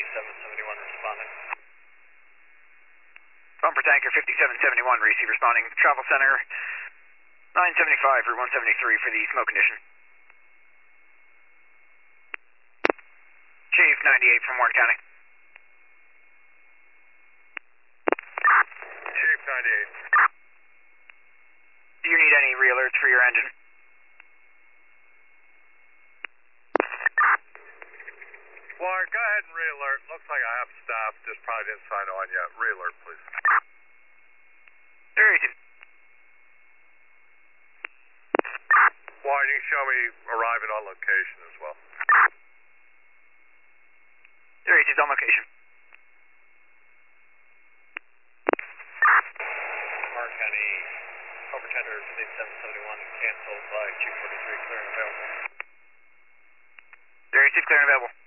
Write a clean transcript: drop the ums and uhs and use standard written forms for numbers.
5771 responding. Bumper tanker 5771, receive responding. Travel center 975 Route 173 for the smoke condition. Chief 98 from Warren County. Chief 98. Do you need any re-alerts for your engine? Warren, go ahead and re-alert. Looks like I have staff, just probably didn't sign on yet. Re-alert, please. There you Warren, you can show me arriving on location as well. There is on location. Warren County, Cobra Tender 5771 canceled by 243, clear and available. There is clear and available.